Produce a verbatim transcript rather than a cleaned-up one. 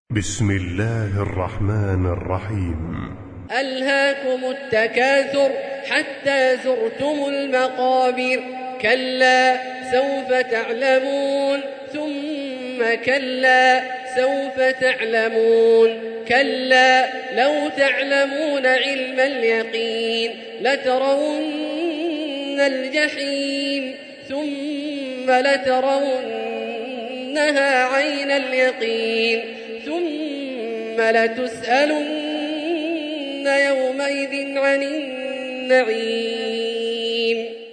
بسم الله الرحمن الرحيم. ألهاكم التكاثر حتى زرتم المقابر. كلا سوف تعلمون ثم كلا سوف تعلمون. كلا لو تعلمون علم اليقين لترون الجحيم ثم لترونها عين اليقين ثم لتسألن يومئذ عن النعيم.